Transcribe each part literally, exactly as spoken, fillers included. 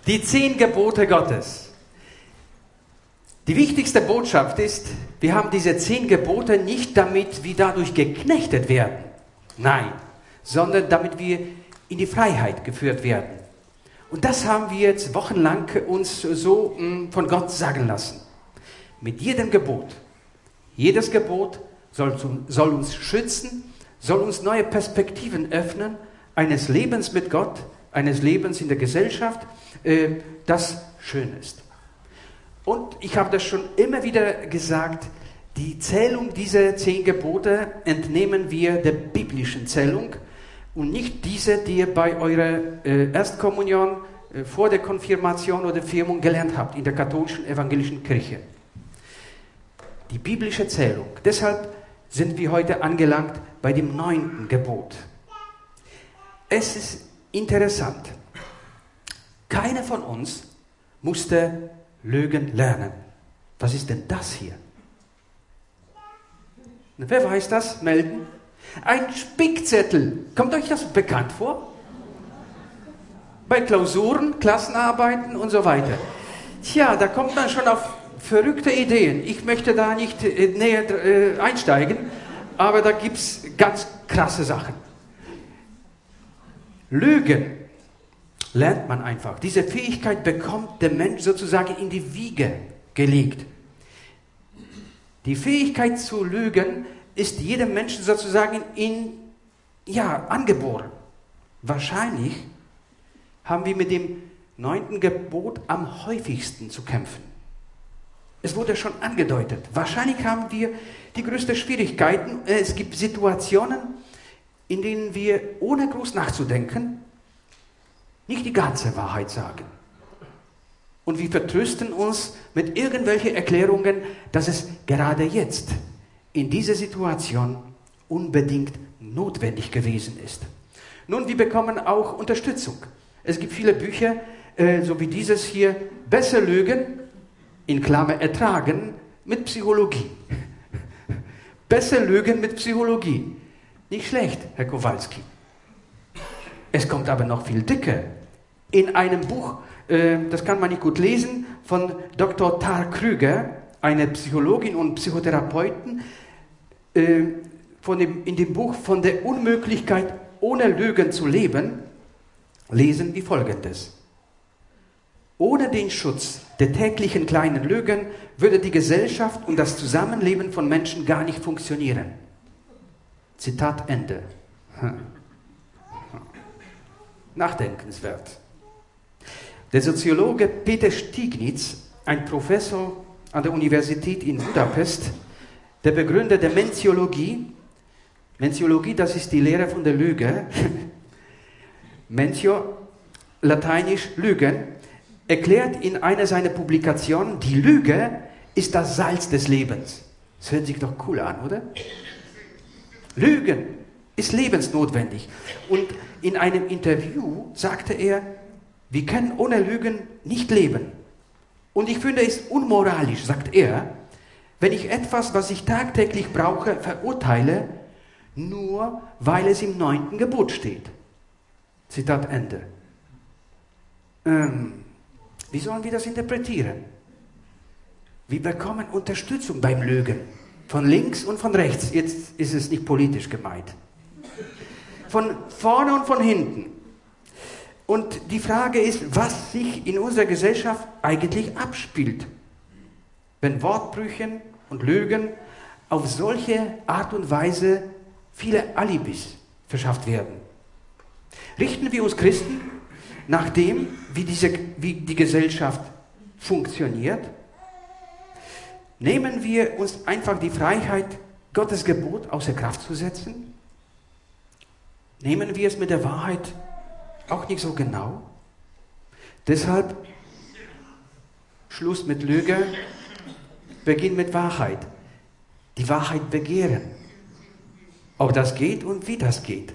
Die zehn Gebote Gottes. Die wichtigste Botschaft ist, wir haben diese zehn Gebote nicht, damit wir dadurch geknechtet werden. Nein, sondern damit wir in die Freiheit geführt werden. Und das haben wir jetzt wochenlang uns so mh, von Gott sagen lassen. Mit jedem Gebot. Jedes Gebot soll, soll uns schützen, soll uns neue Perspektiven öffnen, eines Lebens mit Gott, eines Lebens in der Gesellschaft, äh, das schön ist. Und ich habe das schon immer wieder gesagt, die Zählung dieser zehn Gebote entnehmen wir der biblischen Zählung und nicht diese, die ihr bei eurer äh, Erstkommunion, äh, vor der Konfirmation oder Firmung gelernt habt in der katholischen evangelischen Kirche. Die biblische Zählung. Deshalb sind wir heute angelangt bei dem neunten Gebot. Es ist interessant. Keiner von uns musste Lügen lernen. Was ist denn das hier? Wer weiß das? Melden. Ein Spickzettel. Kommt euch das bekannt vor? Bei Klausuren, Klassenarbeiten und so weiter. Tja, da kommt man schon auf verrückte Ideen. Ich möchte da nicht äh, näher äh, einsteigen, aber da gibt es ganz krasse Sachen. Lügen lernt man einfach. Diese Fähigkeit bekommt der Mensch sozusagen in die Wiege gelegt. Die Fähigkeit zu lügen ist jedem Menschen sozusagen in, ja, angeboren. Wahrscheinlich haben wir mit dem neunten Gebot am häufigsten zu kämpfen. Es wurde schon angedeutet. Wahrscheinlich haben wir die größten Schwierigkeiten. Es gibt Situationen, in denen wir ohne groß nachzudenken nicht die ganze Wahrheit sagen. Und wir vertrösten uns mit irgendwelchen Erklärungen, dass es gerade jetzt in dieser Situation unbedingt notwendig gewesen ist. Nun, wir bekommen auch Unterstützung. Es gibt viele Bücher, äh, so wie dieses hier, Besser lügen, in Klammer ertragen, mit Psychologie. Besser lügen mit Psychologie. Nicht schlecht, Herr Kowalski. Es kommt aber noch viel dicker. In einem Buch, äh, das kann man nicht gut lesen, von Doktor Tar Krüger, eine Psychologin und Psychotherapeutin, äh, von dem, in dem Buch von der Unmöglichkeit, ohne Lügen zu leben, lesen wir Folgendes. Ohne den Schutz der täglichen kleinen Lügen würde die Gesellschaft und das Zusammenleben von Menschen gar nicht funktionieren. Zitat Ende. Nachdenkenswert. Der Soziologe Peter Stiglitz, ein Professor an der Universität in Budapest, der Begründer der Menciologie, Menciologie, das ist die Lehre von der Lüge, Mentio, lateinisch Lügen, erklärt in einer seiner Publikationen, die Lüge ist das Salz des Lebens. Das hört sich doch cool an, oder? Lügen ist lebensnotwendig. Und in einem Interview sagte er, wir können ohne Lügen nicht leben. Und ich finde es unmoralisch, sagt er, wenn ich etwas, was ich tagtäglich brauche, verurteile, nur weil es im neunten Gebot steht. Zitat Ende. Ähm, wie sollen wir das interpretieren? Wir bekommen Unterstützung beim Lügen. Von links und von rechts. Jetzt ist es nicht politisch gemeint. Von vorne und von hinten. Und die Frage ist, was sich in unserer Gesellschaft eigentlich abspielt, wenn Wortbrüchen und Lügen auf solche Art und Weise viele Alibis verschafft werden. Richten wir uns Christen nach dem, wie, diese, wie die Gesellschaft funktioniert? Nehmen wir uns einfach die Freiheit, Gottes Gebot außer Kraft zu setzen? Nehmen wir es mit der Wahrheit auch nicht so genau? Deshalb Schluss mit Lüge, Beginn mit Wahrheit. Die Wahrheit begehren. Ob das geht und wie das geht.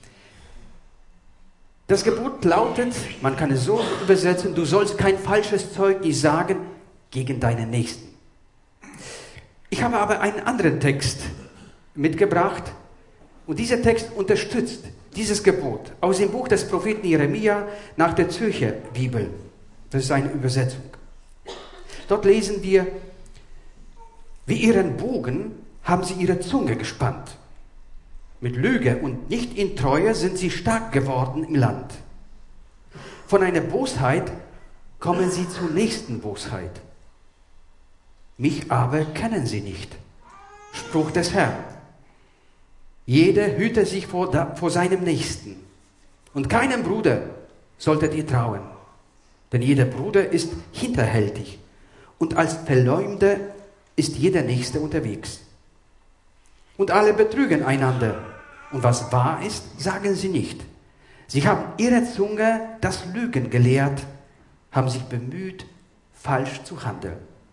Das Gebot lautet, man kann es so übersetzen, du sollst kein falsches Zeugnis sagen gegen deinen Nächsten. Ich habe aber einen anderen Text mitgebracht und dieser Text unterstützt dieses Gebot aus dem Buch des Propheten Jeremia nach der Zürcher Bibel. Das ist eine Übersetzung. Dort lesen wir, wie ihren Bogen haben sie ihre Zunge gespannt. Mit Lüge und nicht in Treue sind sie stark geworden im Land. Von einer Bosheit kommen sie zur nächsten Bosheit. Mich aber kennen sie nicht. Spruch des Herrn. Jeder hüte sich vor, da, vor seinem Nächsten. Und keinem Bruder solltet ihr trauen. Denn jeder Bruder ist hinterhältig. Und als Verleumder ist jeder Nächste unterwegs. Und alle betrügen einander. Und was wahr ist, sagen sie nicht. Sie haben ihre Zunge das Lügen gelehrt, haben sich bemüht, falsch zu handeln.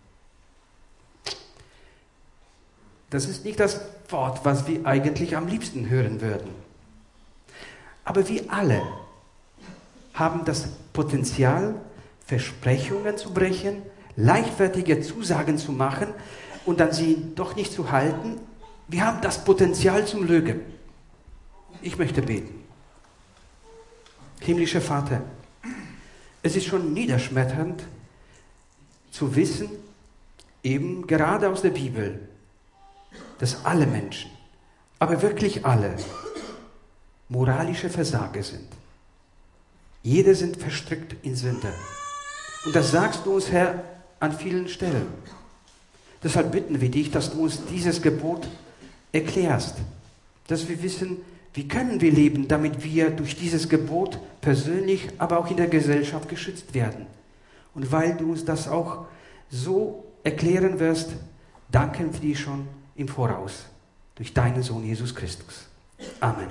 Das ist nicht das Wort, was wir eigentlich am liebsten hören würden. Aber wir alle haben das Potenzial, Versprechungen zu brechen, leichtfertige Zusagen zu machen und dann sie doch nicht zu halten. Wir haben das Potenzial zum Lügen. Ich möchte beten. Himmlischer Vater, es ist schon niederschmetternd zu wissen, eben gerade aus der Bibel, dass alle Menschen, aber wirklich alle, moralische Versager sind. Jeder sind verstrickt in Sünde. Und das sagst du uns, Herr, an vielen Stellen. Deshalb bitten wir dich, dass du uns dieses Gebot erklärst, dass wir wissen, wie können wir leben, damit wir durch dieses Gebot persönlich, aber auch in der Gesellschaft geschützt werden. Und weil du uns das auch so erklären wirst, danken wir dir schon im Voraus durch deinen Sohn Jesus Christus. Amen.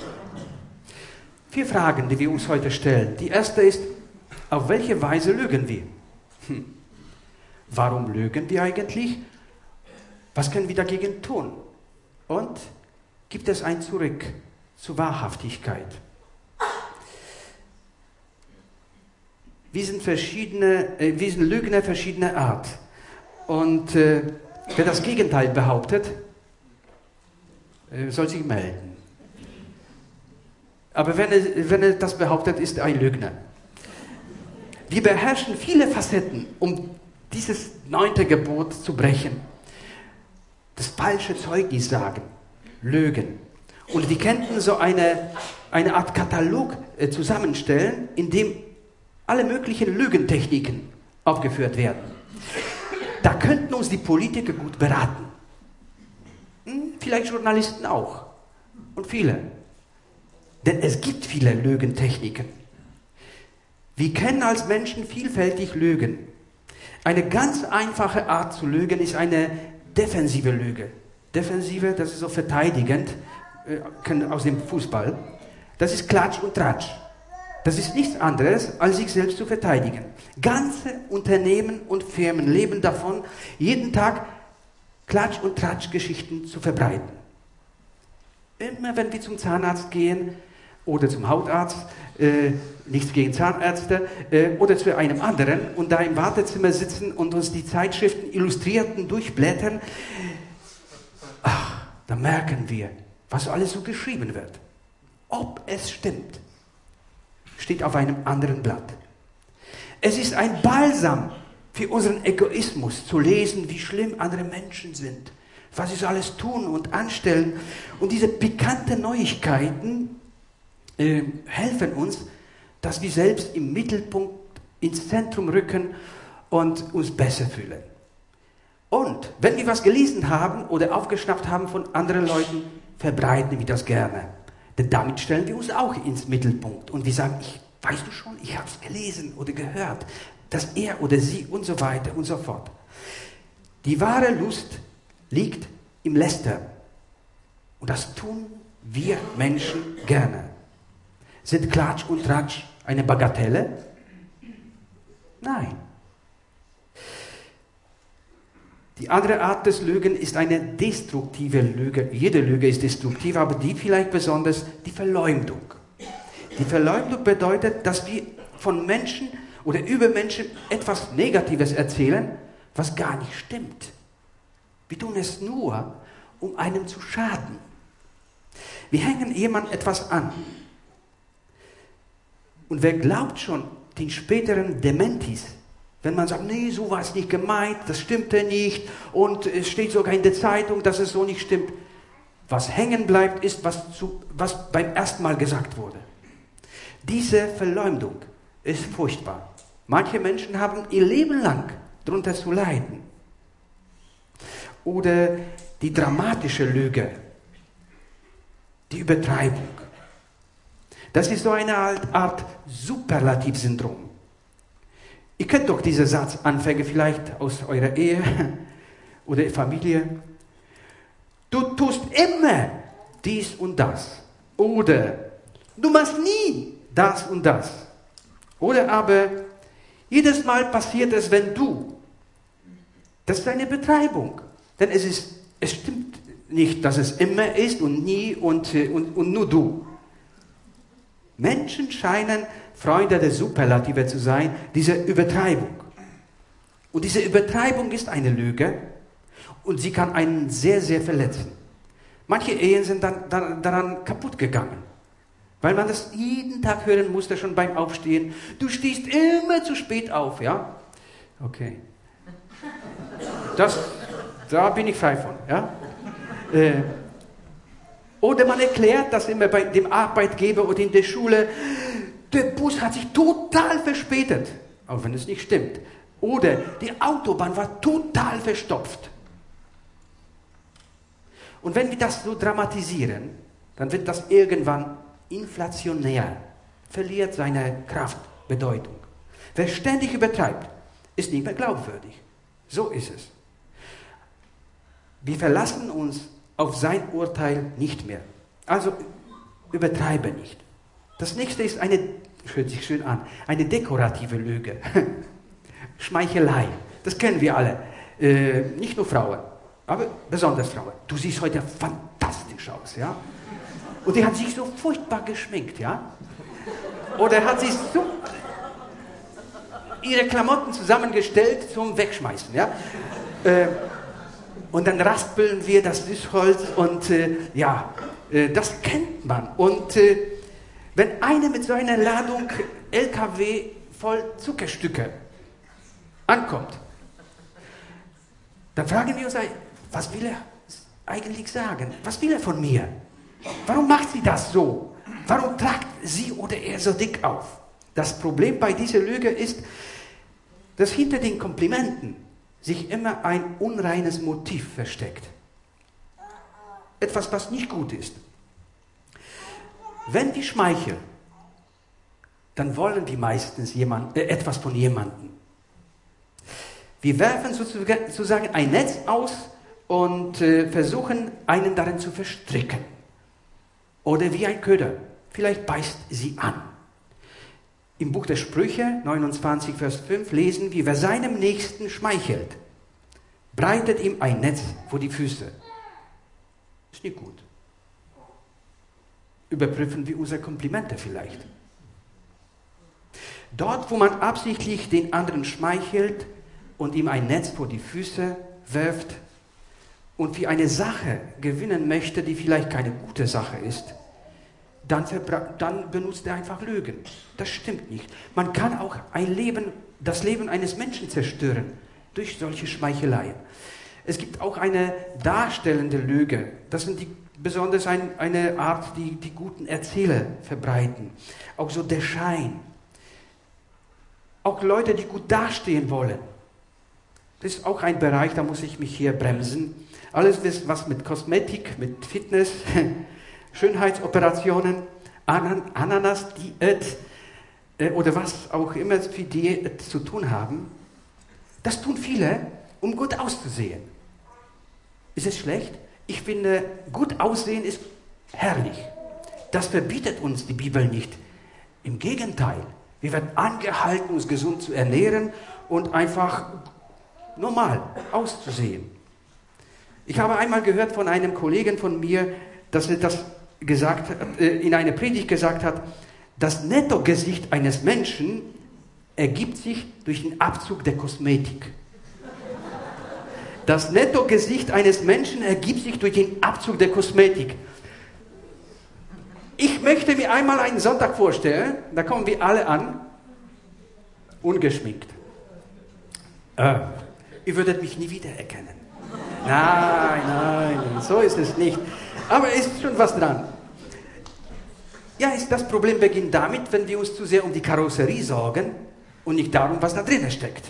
Vier Fragen, die wir uns heute stellen. Die erste ist, auf welche Weise lügen wir? Hm. Warum lügen wir eigentlich? Was können wir dagegen tun? Und gibt es ein Zurück zur Wahrhaftigkeit? Wir sind, verschiedene, äh, wir sind Lügner verschiedener Art. Und äh, wer das Gegenteil behauptet, äh, soll sich melden. Aber wenn er, wenn er das behauptet, ist er ein Lügner. Wir beherrschen viele Facetten, um dieses neunte Gebot zu brechen. Das falsche Zeugnis sagen, lügen. Und wir könnten so eine, eine Art Katalog äh, zusammenstellen, in dem alle möglichen Lügentechniken aufgeführt werden. Da könnten uns die Politiker gut beraten. Hm, vielleicht Journalisten auch. Und viele. Denn es gibt viele Lügentechniken. Wir können als Menschen vielfältig lügen. Eine ganz einfache Art zu lügen ist eine defensive Lüge. Defensive, das ist so verteidigend, äh, aus dem Fußball. Das ist Klatsch und Tratsch. Das ist nichts anderes, als sich selbst zu verteidigen. Ganze Unternehmen und Firmen leben davon, jeden Tag Klatsch- und Tratsch-Geschichten zu verbreiten. Immer wenn wir zum Zahnarzt gehen oder zum Hautarzt, äh, nichts gegen Zahnärzte, äh, oder zu einem anderen und da im Wartezimmer sitzen und uns die Zeitschriften Illustrierten durchblättern, ach, da merken wir, was alles so geschrieben wird. Ob es stimmt, steht auf einem anderen Blatt. Es ist ein Balsam für unseren Egoismus, zu lesen, wie schlimm andere Menschen sind, was sie so alles tun und anstellen. Und diese pikanten Neuigkeiten äh, helfen uns, dass wir selbst im Mittelpunkt ins Zentrum rücken und uns besser fühlen. Und wenn wir was gelesen haben oder aufgeschnappt haben von anderen Leuten, verbreiten wir das gerne. Denn damit stellen wir uns auch ins Mittelpunkt. Und wir sagen, ich, weißt du schon, ich habe es gelesen oder gehört, dass er oder sie und so weiter und so fort. Die wahre Lust liegt im Lästern. Und das tun wir Menschen gerne. Sind Klatsch und Tratsch eine Bagatelle? Nein. Die andere Art des Lügen ist eine destruktive Lüge. Jede Lüge ist destruktiv, aber die vielleicht besonders die Verleumdung. Die Verleumdung bedeutet, dass wir von Menschen oder über Menschen etwas Negatives erzählen, was gar nicht stimmt. Wir tun es nur, um einem zu schaden. Wir hängen jemand etwas an. Und wer glaubt schon den späteren Dementis. Wenn man sagt, nee, so war es nicht gemeint, das stimmte nicht und es steht sogar in der Zeitung, dass es so nicht stimmt. Was hängen bleibt, ist, was, zu, was beim ersten Mal gesagt wurde. Diese Verleumdung ist furchtbar. Manche Menschen haben ihr Leben lang darunter zu leiden. Oder die dramatische Lüge, die Übertreibung. Das ist so eine Art Superlativsyndrom. Ihr kennt doch diese Satzanfänge vielleicht aus eurer Ehe oder Familie. Du tust immer dies und das. Oder du machst nie das und das. Oder aber jedes Mal passiert es, wenn du. Das ist eine Betreibung. Denn es, ist, es stimmt nicht, dass es immer ist und nie und, und, und nur du. Menschen scheinen Freunde der Superlative zu sein, diese Übertreibung. Und diese Übertreibung ist eine Lüge und sie kann einen sehr, sehr verletzen. Manche Ehen sind dann, dann daran kaputt gegangen, weil man das jeden Tag hören musste, schon beim Aufstehen. Du stehst immer zu spät auf, ja? Okay. Das, da bin ich frei von, ja? Äh, Oder man erklärt das immer bei dem Arbeitgeber oder in der Schule, der Bus hat sich total verspätet, auch wenn es nicht stimmt. Oder die Autobahn war total verstopft. Und wenn wir das so dramatisieren, dann wird das irgendwann inflationär, verliert seine Kraft, Bedeutung. Wer ständig übertreibt, ist nicht mehr glaubwürdig. So ist es. Wir verlassen uns auf sein Urteil nicht mehr. Also übertreibe nicht. Das nächste ist eine, hört sich schön an, eine dekorative Lüge. Schmeichelei. Das kennen wir alle. Äh, nicht nur Frauen, aber besonders Frauen. Du siehst heute fantastisch aus, ja? Und die hat sich so furchtbar geschminkt, ja? Oder hat sich so ihre Klamotten zusammengestellt zum Wegschmeißen, ja? Äh, Und dann raspeln wir das Süßholz und äh, ja, äh, das kennt man. Und äh, wenn einer mit so einer Ladung L K W voll Zuckerstücke ankommt, dann fragen wir uns, was will er eigentlich sagen? Was will er von mir? Warum macht sie das so? Warum tragt sie oder er so dick auf? Das Problem bei dieser Lüge ist, dass hinter den Komplimenten sich immer ein unreines Motiv versteckt. Etwas, was nicht gut ist. Wenn wir schmeicheln, dann wollen wir meistens jemand, äh, etwas von jemandem. Wir werfen sozusagen ein Netz aus und äh, versuchen, einen darin zu verstricken. Oder wie ein Köder. Vielleicht beißt sie an. Im Buch der Sprüche, neunundzwanzig, Vers fünf, lesen wir, wer seinem Nächsten schmeichelt, breitet ihm ein Netz vor die Füße. Ist nicht gut. Überprüfen wir unsere Komplimente vielleicht. Dort, wo man absichtlich den anderen schmeichelt und ihm ein Netz vor die Füße wirft und für eine Sache gewinnen möchte, die vielleicht keine gute Sache ist, Dann, dann benutzt er einfach Lügen. Das stimmt nicht. Man kann auch ein Leben, das Leben eines Menschen zerstören durch solche Schmeicheleien. Es gibt auch eine darstellende Lüge. Das sind die, besonders ein, eine Art, die die guten Erzähler verbreiten. Auch so der Schein. Auch Leute, die gut dastehen wollen. Das ist auch ein Bereich, da muss ich mich hier bremsen. Alles, was mit Kosmetik, mit Fitness, Schönheitsoperationen, Anan- Ananas-Diät äh, oder was auch immer für Diät zu tun haben, das tun viele, um gut auszusehen. Ist es schlecht? Ich finde, gut aussehen ist herrlich. Das verbietet uns die Bibel nicht. Im Gegenteil, wir werden angehalten, uns gesund zu ernähren und einfach normal auszusehen. Ich habe einmal gehört von einem Kollegen von mir, dass er das gesagt, äh, in einer Predigt gesagt hat, das Nettogesicht eines Menschen ergibt sich durch den Abzug der Kosmetik. Das Nettogesicht eines Menschen ergibt sich durch den Abzug der Kosmetik. Ich möchte mir einmal einen Sonntag vorstellen, da kommen wir alle an, ungeschminkt. Äh, ihr würdet mich nie wiedererkennen. Nein, nein, so ist es nicht. Aber ist schon was dran. Ja, ist das Problem beginnt damit, wenn wir uns zu sehr um die Karosserie sorgen und nicht darum, was da drinnen steckt.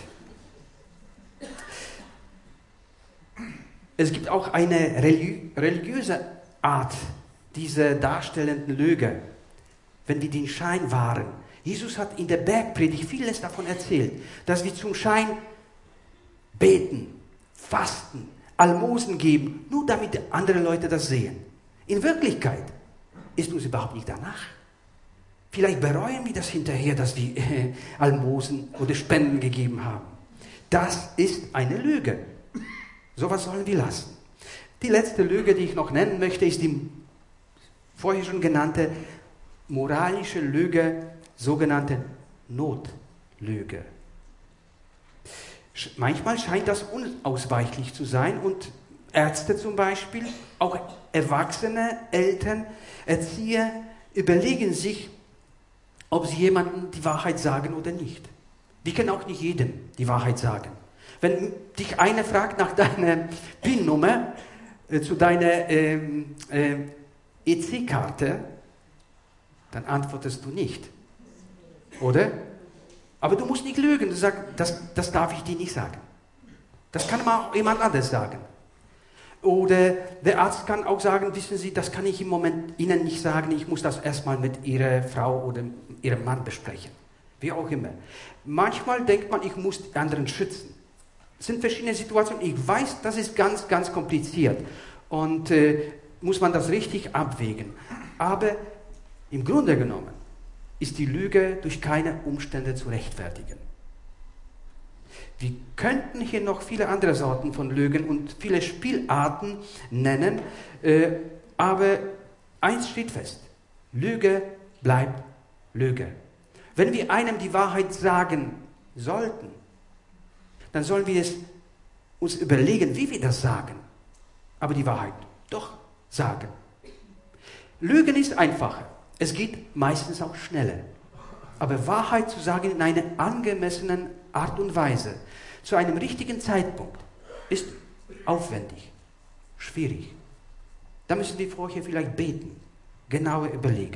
Es gibt auch eine religi- religiöse Art dieser darstellenden Lüge, wenn wir den Schein wahren. Jesus hat in der Bergpredigt vieles davon erzählt, dass wir zum Schein beten, fasten, Almosen geben, nur damit andere Leute das sehen. In Wirklichkeit ist uns überhaupt nicht danach. Vielleicht bereuen wir das hinterher, dass wir äh, Almosen oder Spenden gegeben haben. Das ist eine Lüge. Sowas sollen wir lassen. Die letzte Lüge, die ich noch nennen möchte, ist die vorher schon genannte moralische Lüge, sogenannte Notlüge. Manchmal scheint das unausweichlich zu sein und Ärzte zum Beispiel, auch Erwachsene, Eltern, Erzieher überlegen sich, ob sie jemandem die Wahrheit sagen oder nicht. Wir können auch nicht jedem die Wahrheit sagen. Wenn dich einer fragt nach deiner P I N-Nummer äh, zu deiner ähm, äh, E C-Karte, dann antwortest du nicht. Oder? Aber du musst nicht lügen. Du sagst, das, das darf ich dir nicht sagen. Das kann mal auch jemand anderes sagen. Oder der Arzt kann auch sagen, wissen Sie, das kann ich im Moment Ihnen nicht sagen, ich muss das erstmal mit Ihrer Frau oder Ihrem Mann besprechen. Wie auch immer. Manchmal denkt man, ich muss die anderen schützen. Es sind verschiedene Situationen. Ich weiß, das ist ganz, ganz kompliziert. Und äh, muss man das richtig abwägen. Aber im Grunde genommen ist die Lüge durch keine Umstände zu rechtfertigen. Wir könnten hier noch viele andere Sorten von Lügen und viele Spielarten nennen, äh, aber eins steht fest: Lüge bleibt Lüge. Wenn wir einem die Wahrheit sagen sollten, dann sollen wir es uns überlegen, wie wir das sagen, aber die Wahrheit doch sagen. Lügen ist einfacher, es geht meistens auch schneller. Aber Wahrheit zu sagen in einer angemessenen Art und Weise, zu einem richtigen Zeitpunkt, ist aufwendig, schwierig. Da müssen wir vorher vielleicht beten, genauer überlegen.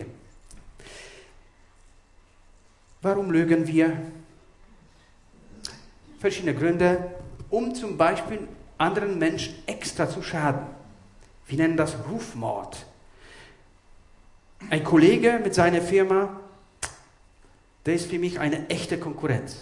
Warum lügen wir? Verschiedene Gründe, um zum Beispiel anderen Menschen extra zu schaden. Wir nennen das Rufmord. Ein Kollege mit seiner Firma, der ist für mich eine echte Konkurrenz.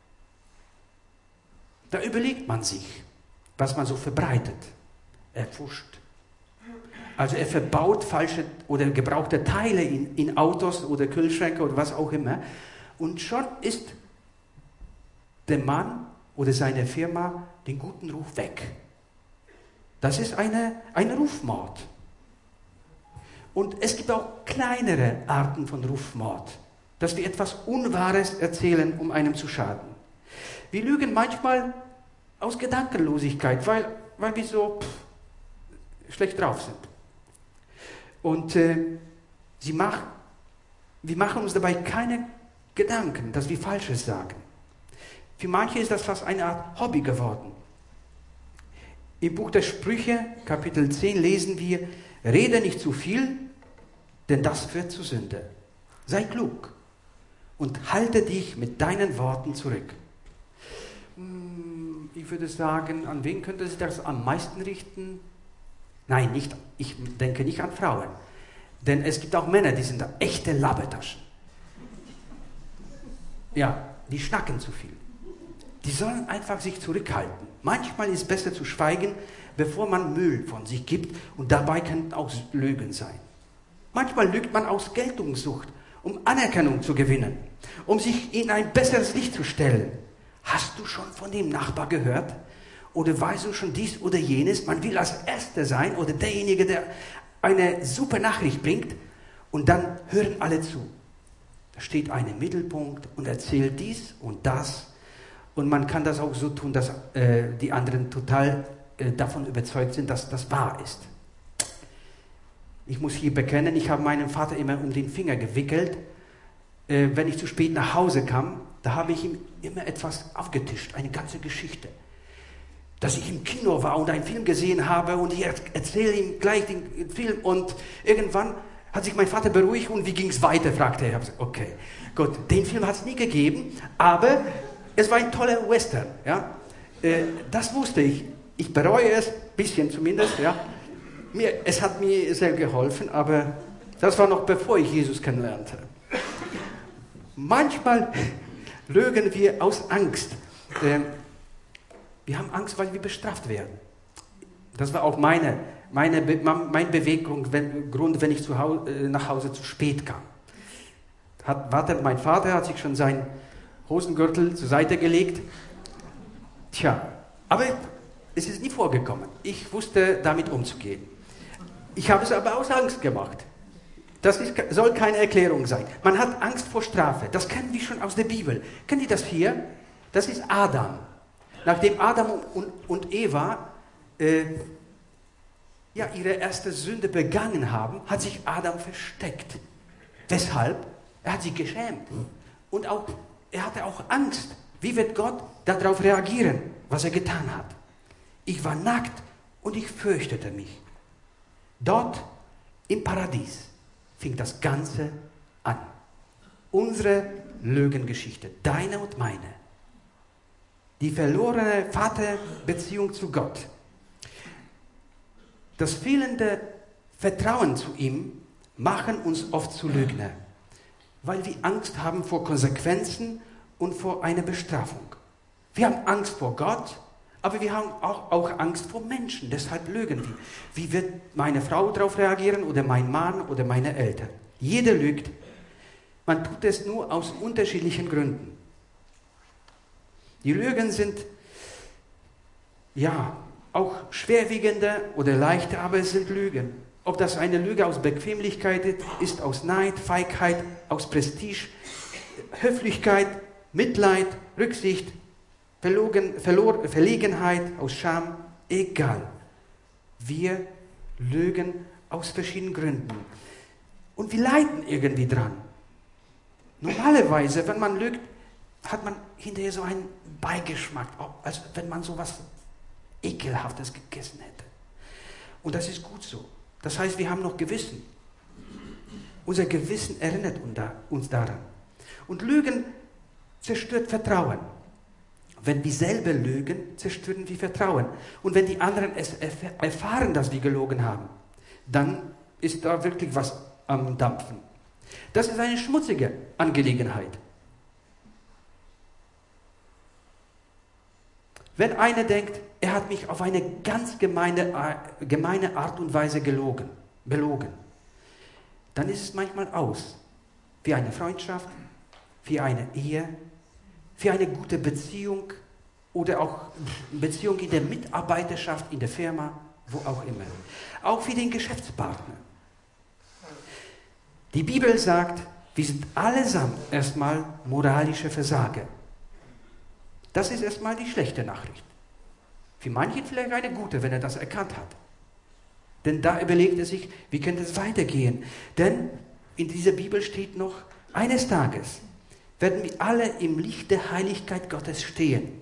Da überlegt man sich, was man so verbreitet. Er pfuscht. Also er verbaut falsche oder gebrauchte Teile in, in Autos oder Kühlschränke oder was auch immer. Und schon ist der Mann oder seine Firma den guten Ruf weg. Das ist eine, ein Rufmord. Und es gibt auch kleinere Arten von Rufmord, dass wir etwas Unwahres erzählen, um einem zu schaden. Wir lügen manchmal aus Gedankenlosigkeit, weil, weil wir so pff, schlecht drauf sind. Und äh, sie mach, wir machen uns dabei keine Gedanken, dass wir Falsches sagen. Für manche ist das fast eine Art Hobby geworden. Im Buch der Sprüche, Kapitel zehn, lesen wir: Rede nicht zu viel, denn das führt zur Sünde. Sei klug und halte dich mit deinen Worten zurück. Ich würde sagen, an wen könnte sich das am meisten richten? Nein, nicht, ich denke nicht an Frauen. Denn es gibt auch Männer, die sind da echte Labertaschen. Ja, die schnacken zu viel. Die sollen einfach sich zurückhalten. Manchmal ist es besser zu schweigen, bevor man Müll von sich gibt, und dabei kann auch Lügen sein. Manchmal lügt man aus Geltungssucht, um Anerkennung zu gewinnen, um sich in ein besseres Licht zu stellen. Hast du schon von dem Nachbar gehört? Oder weißt du schon dies oder jenes? Man will als Erster sein oder derjenige, der eine super Nachricht bringt, und dann hören alle zu. Da steht einer im Mittelpunkt und erzählt dies und das, und man kann das auch so tun, dass äh, die anderen total äh, davon überzeugt sind, dass das wahr ist. Ich muss hier bekennen, ich habe meinen Vater immer um den Finger gewickelt, äh, wenn ich zu spät nach Hause kam, da habe ich ihm immer etwas aufgetischt, eine ganze Geschichte. Dass ich im Kino war und einen Film gesehen habe und ich erzähle ihm gleich den Film und irgendwann hat sich mein Vater beruhigt und wie ging es weiter, fragte er. Ich habe gesagt, okay, gut, den Film hat es nie gegeben, aber es war ein toller Western. Ja? Äh, das wusste ich. Ich bereue es, ein bisschen zumindest. Ja? Mir, es hat mir sehr geholfen, aber das war noch bevor ich Jesus kennenlernte. Manchmal lügen wir aus Angst. Äh, Wir haben Angst, weil wir bestraft werden. Das war auch meine, meine, mein Beweggrund, wenn, Grund, wenn ich zu Hause, nach Hause zu spät kam. Hat, warte, mein Vater hat sich schon seinen Hosengürtel zur Seite gelegt. Tja, aber es ist nie vorgekommen. Ich wusste, damit umzugehen. Ich habe es aber aus Angst gemacht. Das ist, soll keine Erklärung sein. Man hat Angst vor Strafe. Das kennen wir schon aus der Bibel. Kennen Sie das hier? Das ist Adam. Nachdem Adam und, und Eva äh, ja, ihre erste Sünde begangen haben, hat sich Adam versteckt. Weshalb? Er hat sich geschämt. Und auch, er hatte auch Angst. Wie wird Gott darauf reagieren, was er getan hat? Ich war nackt und ich fürchtete mich. Dort im Paradies fing das Ganze an. Unsere Lügengeschichte, deine und meine. Die verlorene Vaterbeziehung zu Gott. Das fehlende Vertrauen zu ihm machen uns oft zu Lügner, weil wir Angst haben vor Konsequenzen und vor einer Bestrafung. Wir haben Angst vor Gott, aber wir haben auch, auch Angst vor Menschen, deshalb lügen wir. Wie wird meine Frau darauf reagieren oder mein Mann oder meine Eltern? Jeder lügt. Man tut es nur aus unterschiedlichen Gründen. Die Lügen sind, ja, auch schwerwiegende oder leichte, aber es sind Lügen. Ob das eine Lüge aus Bequemlichkeit ist, aus Neid, Feigheit, aus Prestige, Höflichkeit, Mitleid, Rücksicht, Verlogen, Verlor, Verlegenheit, aus Scham, egal. Wir lügen aus verschiedenen Gründen. Und wir leiden irgendwie dran. Normalerweise, wenn man lügt, hat man hinterher so einen Beigeschmack, als wenn man so was Ekelhaftes gegessen hätte. Und das ist gut so. Das heißt, wir haben noch Gewissen. Unser Gewissen erinnert uns daran. Und Lügen zerstört Vertrauen. Wenn wir selber lügen, zerstören wir Vertrauen. Und wenn die anderen es erfahren, dass wir gelogen haben, dann ist da wirklich was am Dampfen. Das ist eine schmutzige Angelegenheit. Wenn einer denkt, er hat mich auf eine ganz gemeine, gemeine Art und Weise gelogen, belogen, dann ist es manchmal aus. Für eine Freundschaft, für eine Ehe, für eine gute Beziehung oder auch Beziehung in der Mitarbeiterschaft, in der Firma, wo auch immer. Auch für den Geschäftspartner. Die Bibel sagt, wir sind allesamt erstmal moralische Versager. Das ist erstmal die schlechte Nachricht. Für manchen vielleicht eine gute, wenn er das erkannt hat. Denn da überlegt er sich, wie könnte es weitergehen? Denn in dieser Bibel steht noch, eines Tages werden wir alle im Licht der Heiligkeit Gottes stehen.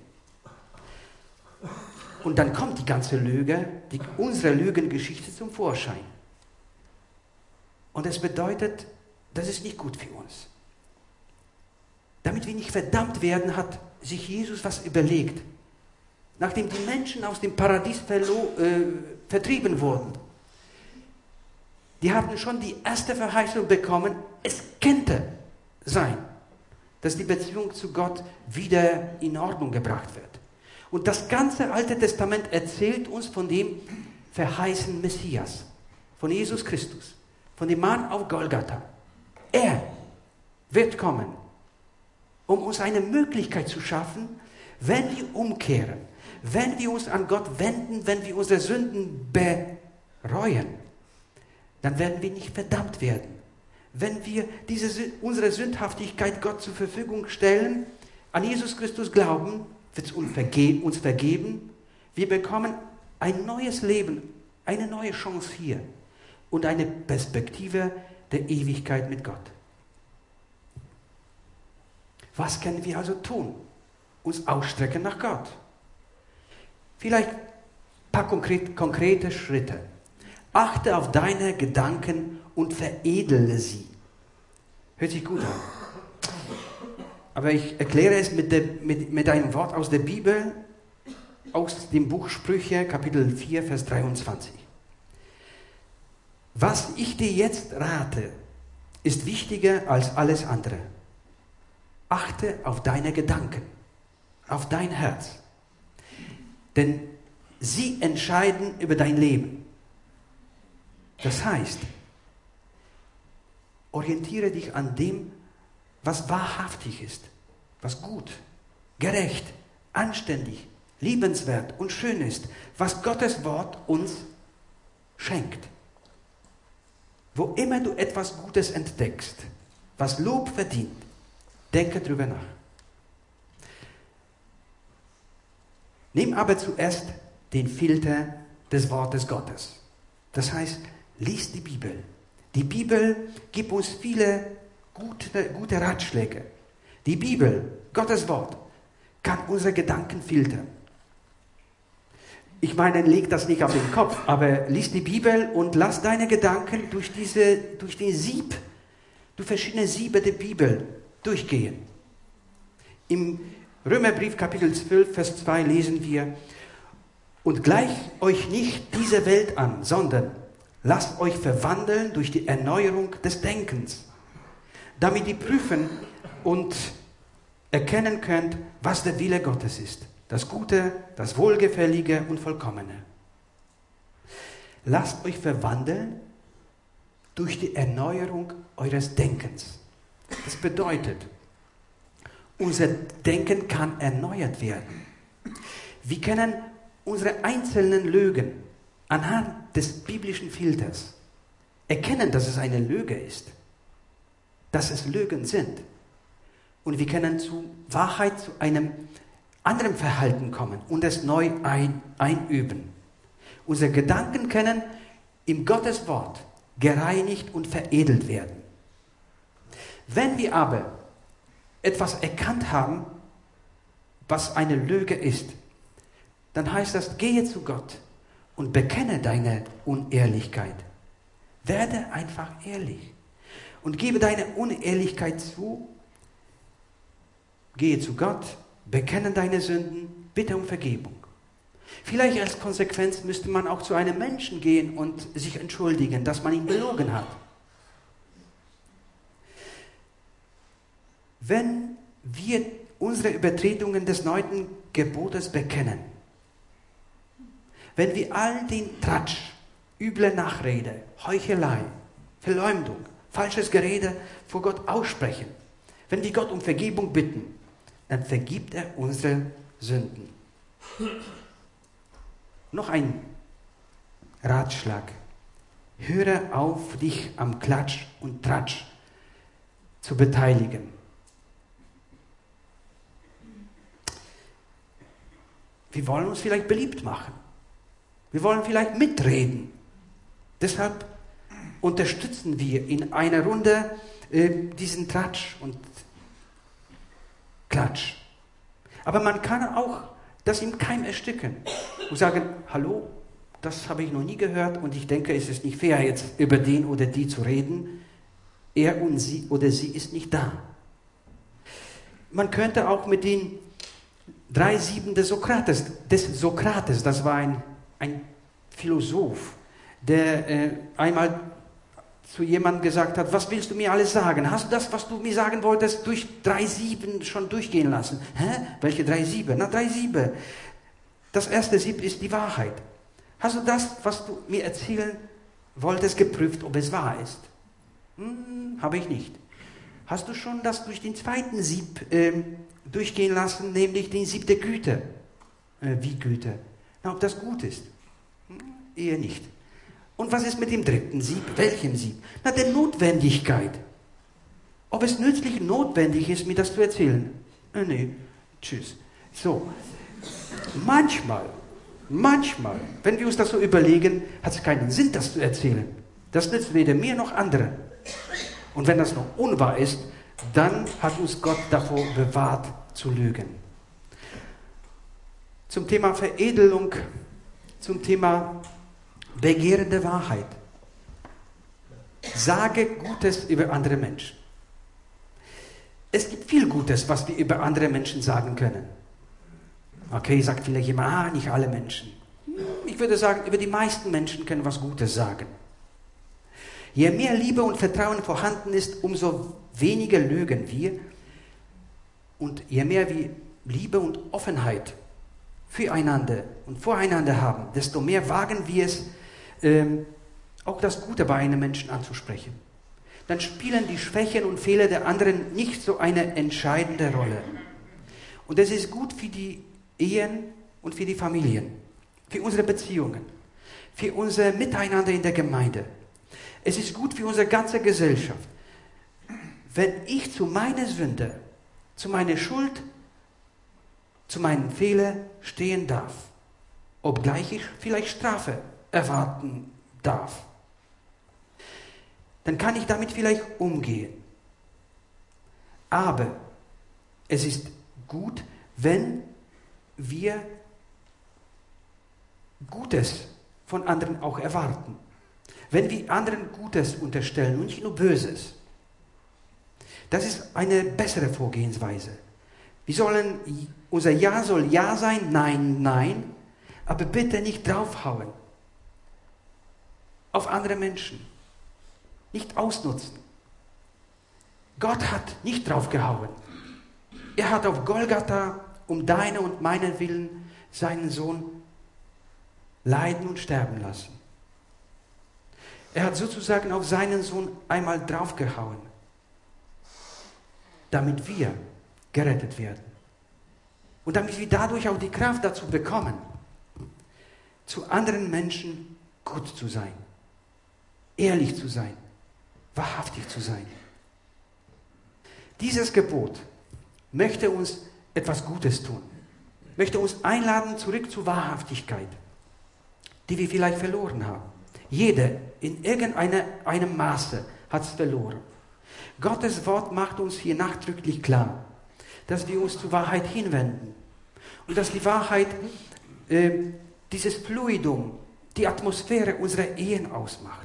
Und dann kommt die ganze Lüge, die, unsere Lügengeschichte zum Vorschein. Und das bedeutet, das ist nicht gut für uns. Damit wir nicht verdammt werden, hat sich Jesus was überlegt. Nachdem die Menschen aus dem Paradies verlo- äh, vertrieben wurden, die hatten schon die erste Verheißung bekommen, es könnte sein, dass die Beziehung zu Gott wieder in Ordnung gebracht wird. Und das ganze Alte Testament erzählt uns von dem verheißenen Messias, von Jesus Christus, von dem Mann auf Golgatha. Er wird kommen, um uns eine Möglichkeit zu schaffen, wenn wir umkehren, wenn wir uns an Gott wenden, wenn wir unsere Sünden bereuen, dann werden wir nicht verdammt werden. Wenn wir diese, unsere Sündhaftigkeit Gott zur Verfügung stellen, an Jesus Christus glauben, wird es uns vergeben, uns vergeben. Wir bekommen ein neues Leben, eine neue Chance hier und eine Perspektive der Ewigkeit mit Gott. Was können wir also tun? Uns ausstrecken nach Gott. Vielleicht ein paar konkret, konkrete Schritte. Achte auf deine Gedanken und veredle sie. Hört sich gut an. Aber ich erkläre es mit, der, mit, mit einem Wort aus der Bibel, aus dem Buch Sprüche, Kapitel vier, Vers dreiundzwanzig. Was ich dir jetzt rate, ist wichtiger als alles andere. Achte auf deine Gedanken, auf dein Herz. Denn sie entscheiden über dein Leben. Das heißt, orientiere dich an dem, was wahrhaftig ist, was gut, gerecht, anständig, liebenswert und schön ist, was Gottes Wort uns schenkt. Wo immer du etwas Gutes entdeckst, was Lob verdient, denke drüber nach. Nimm aber zuerst den Filter des Wortes Gottes. Das heißt, lies die Bibel. Die Bibel gibt uns viele gute, gute Ratschläge. Die Bibel, Gottes Wort, kann unsere Gedanken filtern. Ich meine, leg das nicht auf den Kopf, aber lies die Bibel und lass deine Gedanken durch, diese, durch den Sieb, durch verschiedene Siebe der Bibel durchgehen. Im Römerbrief Kapitel zwölf, Vers zwei lesen wir: Und gleicht euch nicht dieser Welt an, sondern lasst euch verwandeln durch die Erneuerung des Denkens, damit ihr prüfen und erkennen könnt, was der Wille Gottes ist. Das Gute, das Wohlgefällige und Vollkommene. Lasst euch verwandeln durch die Erneuerung eures Denkens. Das bedeutet, unser Denken kann erneuert werden. Wir können unsere einzelnen Lügen anhand des biblischen Filters erkennen, dass es eine Lüge ist, dass es Lügen sind. Und wir können zu Wahrheit, zu einem anderen Verhalten kommen und es neu ein, einüben. Unsere Gedanken können im Gottes Wort gereinigt und veredelt werden. Wenn wir aber etwas erkannt haben, was eine Lüge ist, dann heißt das, gehe zu Gott und bekenne deine Unehrlichkeit. Werde einfach ehrlich und gebe deine Unehrlichkeit zu. Gehe zu Gott, bekenne deine Sünden, bitte um Vergebung. Vielleicht als Konsequenz müsste man auch zu einem Menschen gehen und sich entschuldigen, dass man ihn belogen hat. Wenn wir unsere Übertretungen des neunten Gebotes bekennen, wenn wir all den Tratsch, üble Nachrede, Heuchelei, Verleumdung, falsches Gerede vor Gott aussprechen, wenn wir Gott um Vergebung bitten, dann vergibt er unsere Sünden. Noch ein Ratschlag. Höre auf, dich am Klatsch und Tratsch zu beteiligen. Wir wollen uns vielleicht beliebt machen. Wir wollen vielleicht mitreden. Deshalb unterstützen wir in einer Runde äh, diesen Tratsch und Klatsch. Aber man kann auch das im Keim ersticken und sagen, hallo, das habe ich noch nie gehört und ich denke, es ist nicht fair, jetzt über den oder die zu reden. Er und sie oder sie ist nicht da. Man könnte auch mit den drei Sieben des Sokrates, des Sokrates, das war ein, ein Philosoph, der äh, einmal zu jemandem gesagt hat, was willst du mir alles sagen? Hast du das, was du mir sagen wolltest, durch drei Sieben schon durchgehen lassen? Hä? Welche drei Siebe? Na, drei Siebe. Das erste Sieb ist die Wahrheit. Hast du das, was du mir erzählen wolltest, geprüft, ob es wahr ist? Hm, habe ich nicht. Hast du schon das durch den zweiten Sieb äh, durchgehen lassen, nämlich den Sieb der Güte? Äh, wie Güte? Na, ob das gut ist? Hm, eher nicht. Und was ist mit dem dritten Sieb? Welchem Sieb? Na, der Notwendigkeit. Ob es nützlich notwendig ist, mir das zu erzählen? Äh, nee, tschüss. So, manchmal, manchmal, wenn wir uns das so überlegen, hat es keinen Sinn, das zu erzählen. Das nützt weder mir noch anderen. Und wenn das noch unwahr ist, dann hat uns Gott davor bewahrt zu lügen. Zum Thema Veredelung, zum Thema begehrende Wahrheit. Sage Gutes über andere Menschen. Es gibt viel Gutes, was wir über andere Menschen sagen können. Okay, sagt vielleicht jemand, ah, nicht alle Menschen. Ich würde sagen, über die meisten Menschen können wir was Gutes sagen. Je mehr Liebe und Vertrauen vorhanden ist, umso weniger lügen wir. Und je mehr wir Liebe und Offenheit füreinander und voreinander haben, desto mehr wagen wir es, ähm, auch das Gute bei einem Menschen anzusprechen. Dann spielen die Schwächen und Fehler der anderen nicht so eine entscheidende Rolle. Und das ist gut für die Ehen und für die Familien, für unsere Beziehungen, für unser Miteinander in der Gemeinde. Es ist gut für unsere ganze Gesellschaft, wenn ich zu meiner Sünde, zu meiner Schuld, zu meinen Fehlern stehen darf, obgleich ich vielleicht Strafe erwarten darf. Dann kann ich damit vielleicht umgehen. Aber es ist gut, wenn wir Gutes von anderen auch erwarten. Wenn wir anderen Gutes unterstellen und nicht nur Böses. Das ist eine bessere Vorgehensweise. Wir sollen, unser Ja soll Ja sein, Nein, Nein, aber bitte nicht draufhauen auf andere Menschen. Nicht ausnutzen. Gott hat nicht draufgehauen. Er hat auf Golgatha um deine und meinen Willen seinen Sohn leiden und sterben lassen. Er hat sozusagen auf seinen Sohn einmal draufgehauen, damit wir gerettet werden. Und damit wir dadurch auch die Kraft dazu bekommen, zu anderen Menschen gut zu sein, ehrlich zu sein, wahrhaftig zu sein. Dieses Gebot möchte uns etwas Gutes tun, möchte uns einladen zurück zur Wahrhaftigkeit, die wir vielleicht verloren haben. Jeder in irgendeinem Maße hat es verloren. Gottes Wort macht uns hier nachdrücklich klar, dass wir uns zur Wahrheit hinwenden und dass die Wahrheit äh, dieses Fluidum, die Atmosphäre unserer Ehen ausmacht.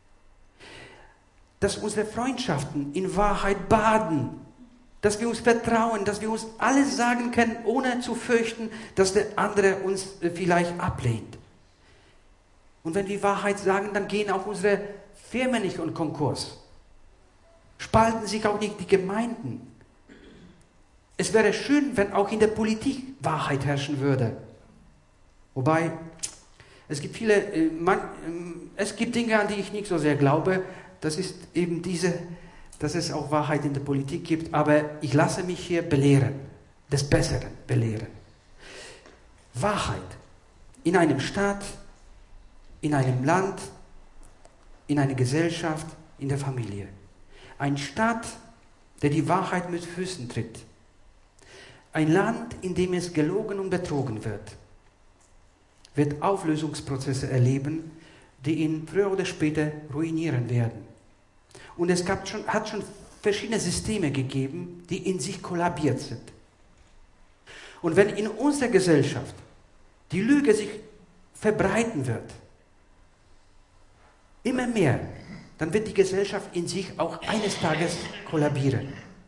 Dass unsere Freundschaften in Wahrheit baden, dass wir uns vertrauen, dass wir uns alles sagen können, ohne zu fürchten, dass der andere uns äh, vielleicht ablehnt. Und wenn wir Wahrheit sagen, dann gehen auch unsere Firmen nicht in Konkurs. Spalten sich auch nicht die Gemeinden. Es wäre schön, wenn auch in der Politik Wahrheit herrschen würde. Wobei, es gibt viele, äh, man, äh, es gibt Dinge, an die ich nicht so sehr glaube. Das ist eben diese, dass es auch Wahrheit in der Politik gibt. Aber ich lasse mich hier belehren, des Besseren belehren. Wahrheit in einem Staat, in einem Land, in einer Gesellschaft, in der Familie. Ein Staat, der die Wahrheit mit Füßen tritt. Ein Land, in dem es gelogen und betrogen wird, wird Auflösungsprozesse erleben, die ihn früher oder später ruinieren werden. Und es gab schon, hat schon verschiedene Systeme gegeben, die in sich kollabiert sind. Und wenn in unserer Gesellschaft die Lüge sich verbreiten wird, immer mehr, dann wird die Gesellschaft in sich auch eines Tages kollabieren.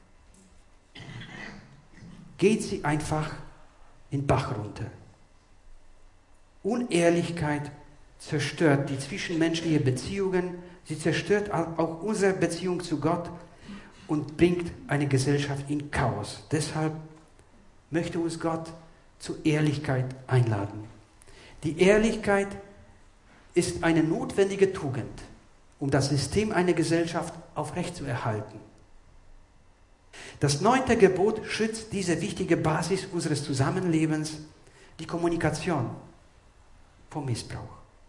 Geht sie einfach in den Bach runter. Unehrlichkeit zerstört die zwischenmenschlichen Beziehungen, sie zerstört auch unsere Beziehung zu Gott und bringt eine Gesellschaft in Chaos. Deshalb möchte uns Gott zur Ehrlichkeit einladen. Die Ehrlichkeit ist eine notwendige Tugend, um das System einer Gesellschaft aufrechtzuerhalten. Das neunte Gebot schützt diese wichtige Basis unseres Zusammenlebens, die Kommunikation, vom Missbrauch.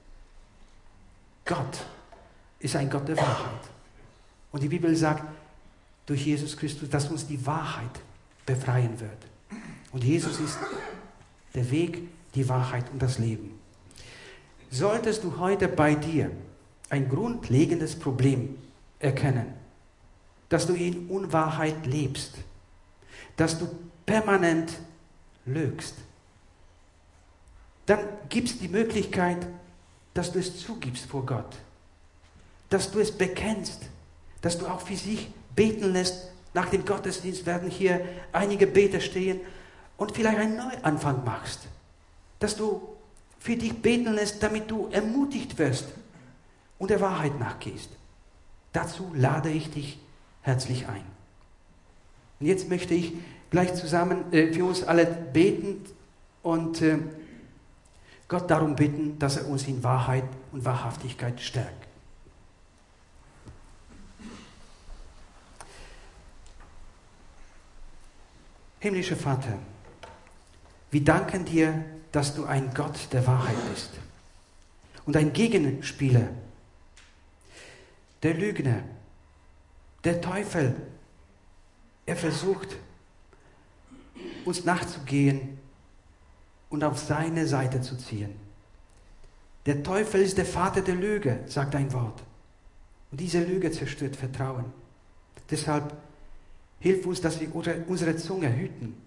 Gott ist ein Gott der Wahrheit. Und die Bibel sagt durch Jesus Christus, dass uns die Wahrheit befreien wird. Und Jesus ist der Weg, die Wahrheit und das Leben. Solltest du heute bei dir ein grundlegendes Problem erkennen, dass du in Unwahrheit lebst, dass du permanent lügst, dann gibt es die Möglichkeit, dass du es zugibst vor Gott, dass du es bekennst, dass du auch für sich beten lässt. Nach dem Gottesdienst werden hier einige Beter stehen und vielleicht einen Neuanfang machst, dass du für dich beten lässt, damit du ermutigt wirst und der Wahrheit nachgehst. Dazu lade ich dich herzlich ein. Und jetzt möchte ich gleich zusammen äh, für uns alle beten und äh, Gott darum bitten, dass er uns in Wahrheit und Wahrhaftigkeit stärkt. Himmlischer Vater, wir danken dir, dass du ein Gott der Wahrheit bist und ein Gegenspieler. Der Lügner, der Teufel, er versucht, uns nachzugehen und auf seine Seite zu ziehen. Der Teufel ist der Vater der Lüge, sagt ein Wort. Und diese Lüge zerstört Vertrauen. Deshalb hilf uns, dass wir unsere Zunge hüten.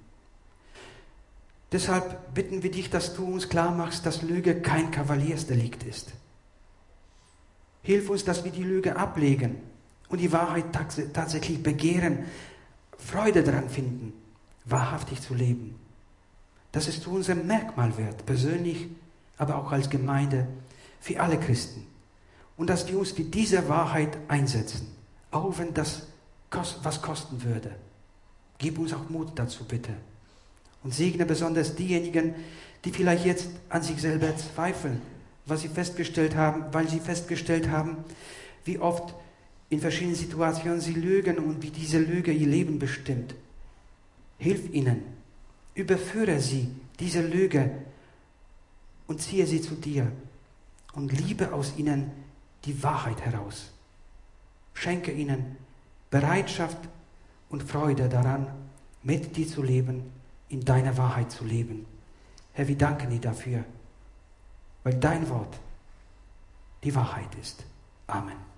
Deshalb bitten wir dich, dass du uns klar machst, dass Lüge kein Kavaliersdelikt ist. Hilf uns, dass wir die Lüge ablegen und die Wahrheit tatsächlich begehren, Freude daran finden, wahrhaftig zu leben. Dass es zu unserem Merkmal wird, persönlich, aber auch als Gemeinde, für alle Christen. Und dass wir uns für diese Wahrheit einsetzen, auch wenn das was kosten würde. Gib uns auch Mut dazu, bitte. Und segne besonders diejenigen, die vielleicht jetzt an sich selber zweifeln, was sie festgestellt haben, weil sie festgestellt haben, wie oft in verschiedenen Situationen sie lügen und wie diese Lüge ihr Leben bestimmt. Hilf ihnen, überführe sie, diese Lüge, und ziehe sie zu dir und liebe aus ihnen die Wahrheit heraus. Schenke ihnen Bereitschaft und Freude daran, mit dir zu leben, in deiner Wahrheit zu leben. Herr, wir danken dir dafür, weil dein Wort die Wahrheit ist. Amen.